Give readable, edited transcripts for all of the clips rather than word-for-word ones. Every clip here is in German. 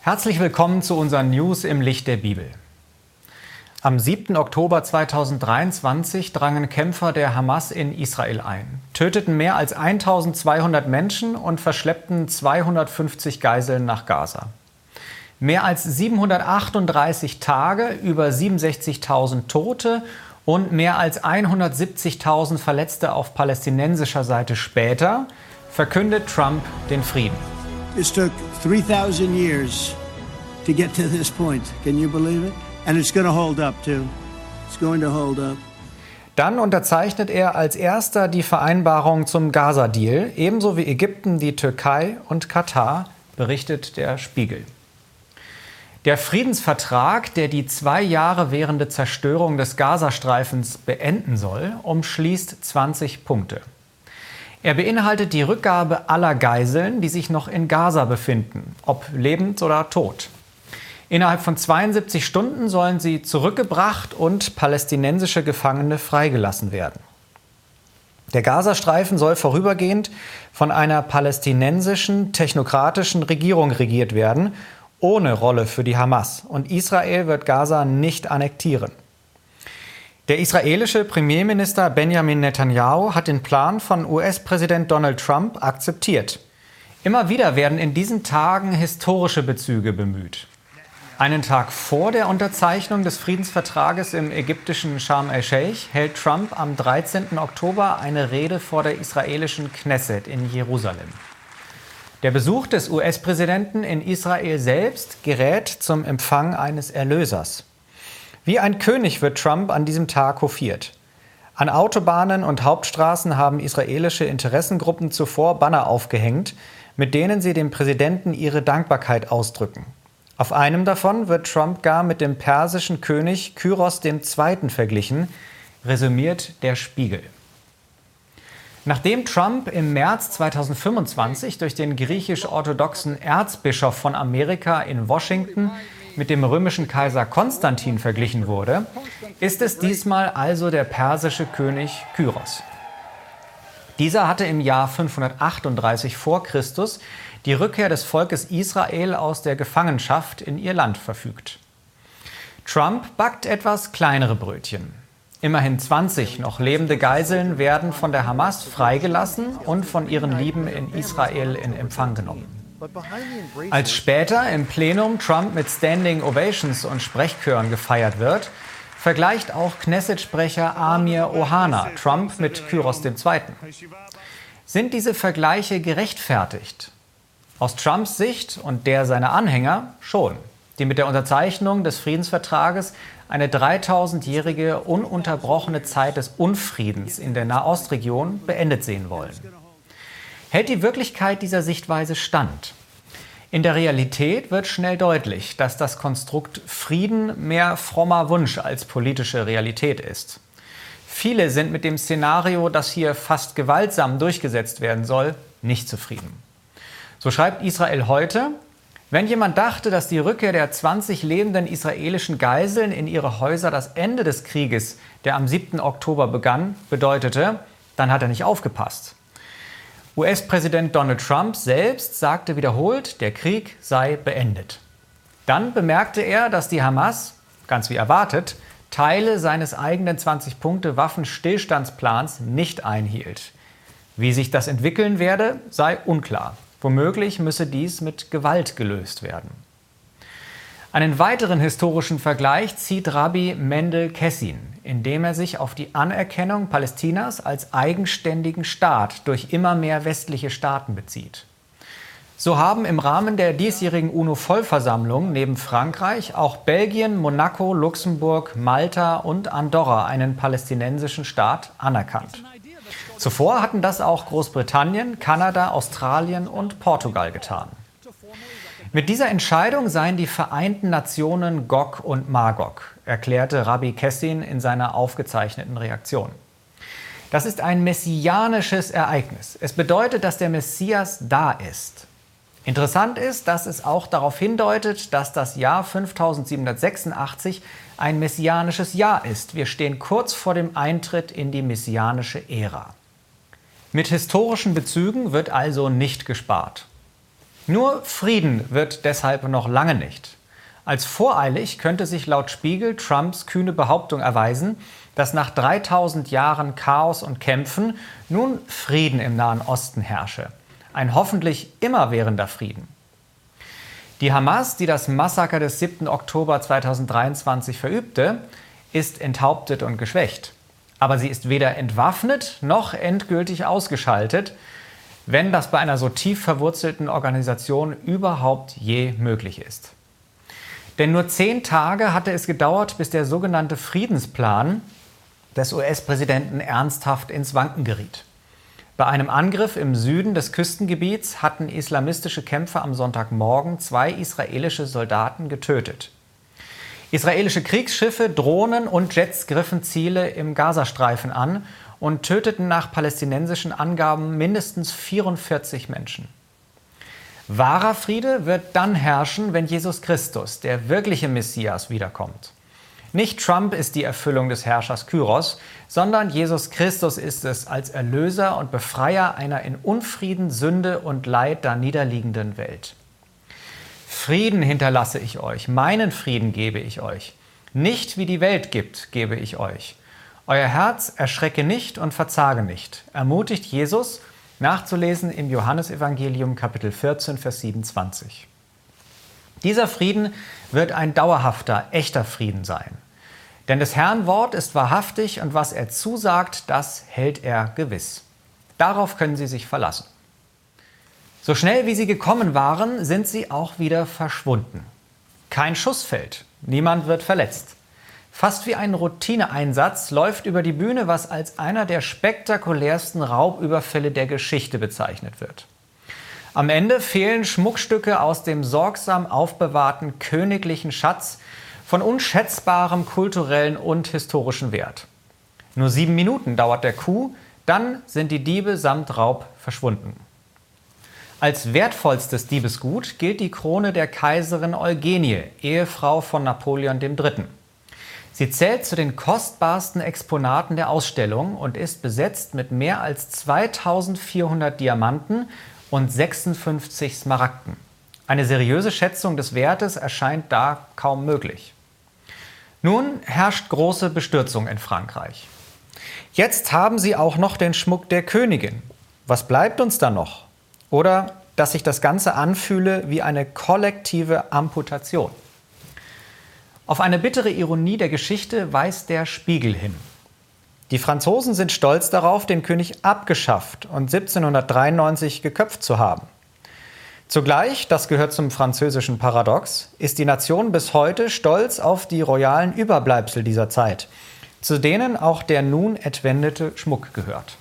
Herzlich willkommen zu unseren News im Licht der Bibel. Am 7. Oktober 2023 drangen Kämpfer der Hamas in Israel ein, töteten mehr als 1200 Menschen und verschleppten 250 Geiseln nach Gaza. Mehr als 738 Tage, über 67.000 Tote und mehr als 170.000 Verletzte auf palästinensischer Seite später verkündet Trump den Frieden. It took 3,000 years to get to this point. Can you believe it? And it's going to hold up too. It's going to hold up. Dann unterzeichnet er als erster die Vereinbarung zum Gaza-Deal, ebenso wie Ägypten, die Türkei und Katar, berichtet der Spiegel. Der Friedensvertrag, der die 2 Jahre währende Zerstörung des Gazastreifens beenden soll, umschließt 20 Punkte. Er beinhaltet die Rückgabe aller Geiseln, die sich noch in Gaza befinden, ob lebend oder tot. Innerhalb von 72 Stunden sollen sie zurückgebracht und palästinensische Gefangene freigelassen werden. Der Gazastreifen soll vorübergehend von einer palästinensischen, technokratischen Regierung regiert werden, ohne Rolle für die Hamas. Und Israel wird Gaza nicht annektieren. Der israelische Premierminister Benjamin Netanyahu hat den Plan von US-Präsident Donald Trump akzeptiert. Immer wieder werden in diesen Tagen historische Bezüge bemüht. Einen Tag vor der Unterzeichnung des Friedensvertrages im ägyptischen Sharm el-Sheikh hält Trump am 13. Oktober eine Rede vor der israelischen Knesset in Jerusalem. Der Besuch des US-Präsidenten in Israel selbst gerät zum Empfang eines Erlösers. Wie ein König wird Trump an diesem Tag hofiert. An Autobahnen und Hauptstraßen haben israelische Interessengruppen zuvor Banner aufgehängt, mit denen sie dem Präsidenten ihre Dankbarkeit ausdrücken. Auf einem davon wird Trump gar mit dem persischen König Kyros II. Verglichen, resümiert der Spiegel. Nachdem Trump im März 2025 durch den griechisch-orthodoxen Erzbischof von Amerika in Washington mit dem römischen Kaiser Konstantin verglichen wurde, ist es diesmal also der persische König Kyros. Dieser hatte im Jahr 538 vor Christus die Rückkehr des Volkes Israel aus der Gefangenschaft in ihr Land verfügt. Trump backt etwas kleinere Brötchen. Immerhin 20 noch lebende Geiseln werden von der Hamas freigelassen und von ihren Lieben in Israel in Empfang genommen. Als später im Plenum Trump mit Standing Ovations und Sprechchören gefeiert wird, vergleicht auch Knesset-Sprecher Amir Ohana Trump mit Kyros II. Sind diese Vergleiche gerechtfertigt? Aus Trumps Sicht und der seiner Anhänger schon, die mit der Unterzeichnung des Friedensvertrages eine 3000-jährige ununterbrochene Zeit des Unfriedens in der Nahostregion beendet sehen wollen. Hält die Wirklichkeit dieser Sichtweise stand? In der Realität wird schnell deutlich, dass das Konstrukt Frieden mehr frommer Wunsch als politische Realität ist. Viele sind mit dem Szenario, das hier fast gewaltsam durchgesetzt werden soll, nicht zufrieden. So schreibt Israel heute: Wenn jemand dachte, dass die Rückkehr der 20 lebenden israelischen Geiseln in ihre Häuser das Ende des Krieges, der am 7. Oktober begann, bedeutete, dann hat er nicht aufgepasst. US-Präsident Donald Trump selbst sagte wiederholt, der Krieg sei beendet. Dann bemerkte er, dass die Hamas, ganz wie erwartet, Teile seines eigenen 20-Punkte-Waffenstillstandsplans nicht einhielt. Wie sich das entwickeln werde, sei unklar. Womöglich müsse dies mit Gewalt gelöst werden. Einen weiteren historischen Vergleich zieht Rabbi Mendel Kessin, indem er sich auf die Anerkennung Palästinas als eigenständigen Staat durch immer mehr westliche Staaten bezieht. So haben im Rahmen der diesjährigen UNO-Vollversammlung neben Frankreich auch Belgien, Monaco, Luxemburg, Malta und Andorra einen palästinensischen Staat anerkannt. Zuvor hatten das auch Großbritannien, Kanada, Australien und Portugal getan. Mit dieser Entscheidung seien die Vereinten Nationen Gog und Magog, erklärte Rabbi Kessin in seiner aufgezeichneten Reaktion. Das ist ein messianisches Ereignis. Es bedeutet, dass der Messias da ist. Interessant ist, dass es auch darauf hindeutet, dass das Jahr 5786 ein messianisches Jahr ist. Wir stehen kurz vor dem Eintritt in die messianische Ära. Mit historischen Bezügen wird also nicht gespart. Nur Frieden wird deshalb noch lange nicht. Als voreilig könnte sich laut Spiegel Trumps kühne Behauptung erweisen, dass nach 3000 Jahren Chaos und Kämpfen nun Frieden im Nahen Osten herrsche. Ein hoffentlich immerwährender Frieden. Die Hamas, die das Massaker des 7. Oktober 2023 verübte, ist enthauptet und geschwächt. Aber sie ist weder entwaffnet noch endgültig ausgeschaltet, wenn das bei einer so tief verwurzelten Organisation überhaupt je möglich ist. Denn nur 10 Tage hatte es gedauert, bis der sogenannte Friedensplan des US-Präsidenten ernsthaft ins Wanken geriet. Bei einem Angriff im Süden des Küstengebiets hatten islamistische Kämpfer am Sonntagmorgen 2 israelische Soldaten getötet. Israelische Kriegsschiffe, Drohnen und Jets griffen Ziele im Gazastreifen an und töteten nach palästinensischen Angaben mindestens 44 Menschen. Wahrer Friede wird dann herrschen, wenn Jesus Christus, der wirkliche Messias, wiederkommt. Nicht Trump ist die Erfüllung des Herrschers Kyros, sondern Jesus Christus ist es als Erlöser und Befreier einer in Unfrieden, Sünde und Leid daniederliegenden Welt. Frieden hinterlasse ich euch, meinen Frieden gebe ich euch. Nicht wie die Welt gibt, gebe ich euch. Euer Herz erschrecke nicht und verzage nicht, ermutigt Jesus, nachzulesen im Johannesevangelium Kapitel 14, Vers 27. Dieser Frieden wird ein dauerhafter, echter Frieden sein. Denn des Herrn Wort ist wahrhaftig und was er zusagt, das hält er gewiss. Darauf können Sie sich verlassen. So schnell wie sie gekommen waren, sind sie auch wieder verschwunden. Kein Schuss fällt, niemand wird verletzt. Fast wie ein Routineeinsatz läuft über die Bühne, was als einer der spektakulärsten Raubüberfälle der Geschichte bezeichnet wird. Am Ende fehlen Schmuckstücke aus dem sorgsam aufbewahrten königlichen Schatz von unschätzbarem kulturellen und historischen Wert. Nur 7 Minuten dauert der Coup, dann sind die Diebe samt Raub verschwunden. Als wertvollstes Diebesgut gilt die Krone der Kaiserin Eugenie, Ehefrau von Napoleon III. Sie zählt zu den kostbarsten Exponaten der Ausstellung und ist besetzt mit mehr als 2400 Diamanten und 56 Smaragden. Eine seriöse Schätzung des Wertes erscheint da kaum möglich. Nun herrscht große Bestürzung in Frankreich. Jetzt haben sie auch noch den Schmuck der Königin. Was bleibt uns da noch? Oder dass sich das Ganze anfühle wie eine kollektive Amputation. Auf eine bittere Ironie der Geschichte weist der Spiegel hin. Die Franzosen sind stolz darauf, den König abgeschafft und 1793 geköpft zu haben. Zugleich, das gehört zum französischen Paradox, ist die Nation bis heute stolz auf die royalen Überbleibsel dieser Zeit, zu denen auch der nun entwendete Schmuck gehört.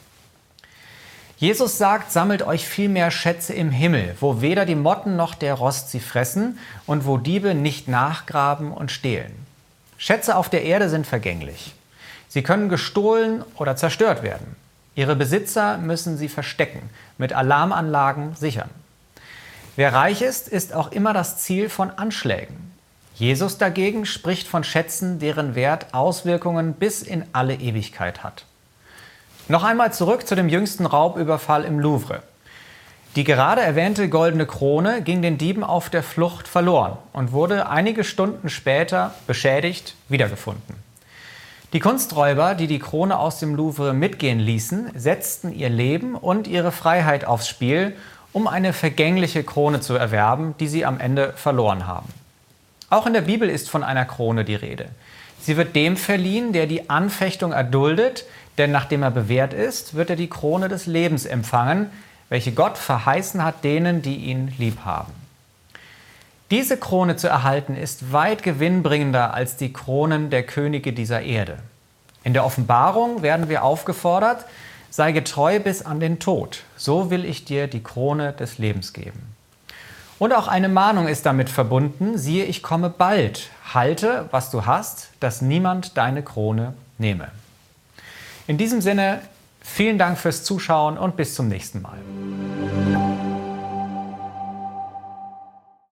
Jesus sagt, sammelt euch vielmehr Schätze im Himmel, wo weder die Motten noch der Rost sie fressen und wo Diebe nicht nachgraben und stehlen. Schätze auf der Erde sind vergänglich. Sie können gestohlen oder zerstört werden. Ihre Besitzer müssen sie verstecken, mit Alarmanlagen sichern. Wer reich ist, ist auch immer das Ziel von Anschlägen. Jesus dagegen spricht von Schätzen, deren Wert Auswirkungen bis in alle Ewigkeit hat. Noch einmal zurück zu dem jüngsten Raubüberfall im Louvre. Die gerade erwähnte goldene Krone ging den Dieben auf der Flucht verloren und wurde einige Stunden später beschädigt wiedergefunden. Die Kunsträuber, die die Krone aus dem Louvre mitgehen ließen, setzten ihr Leben und ihre Freiheit aufs Spiel, um eine vergängliche Krone zu erwerben, die sie am Ende verloren haben. Auch in der Bibel ist von einer Krone die Rede. Sie wird dem verliehen, der die Anfechtung erduldet, denn nachdem er bewährt ist, wird er die Krone des Lebens empfangen, welche Gott verheißen hat denen, die ihn lieb haben. Diese Krone zu erhalten ist weit gewinnbringender als die Kronen der Könige dieser Erde. In der Offenbarung werden wir aufgefordert, sei getreu bis an den Tod, so will ich dir die Krone des Lebens geben. Und auch eine Mahnung ist damit verbunden, siehe, ich komme bald, halte, was du hast, dass niemand deine Krone nehme. In diesem Sinne, vielen Dank fürs Zuschauen und bis zum nächsten Mal.